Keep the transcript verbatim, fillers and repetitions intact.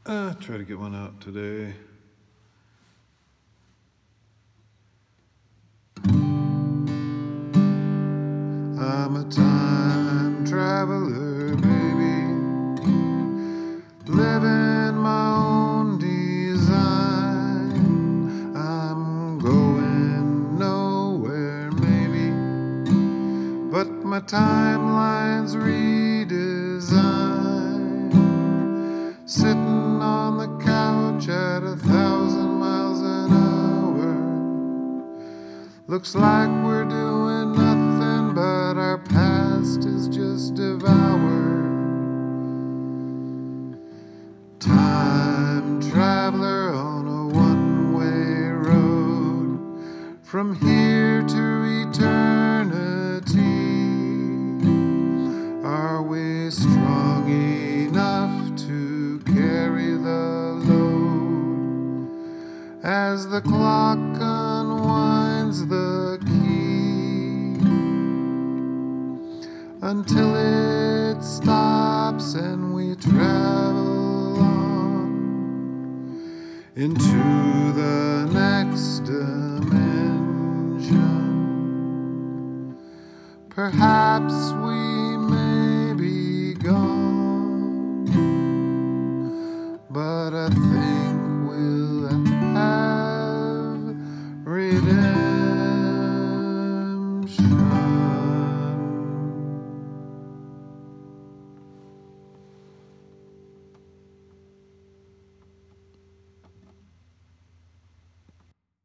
Uh, try to get one out today. I'm a time traveler, baby, living my own design. I'm going nowhere, maybe, but my timeline's redesigned. Sitting on the couch at a thousand miles an hour. Looks like we're doing nothing, but our past is just devoured. Time traveler on a one-way road from here to eternity. Are we strong enough to carry the load as the clock unwinds the key until it stops and we travel on into the next dimension? Perhaps we may be gone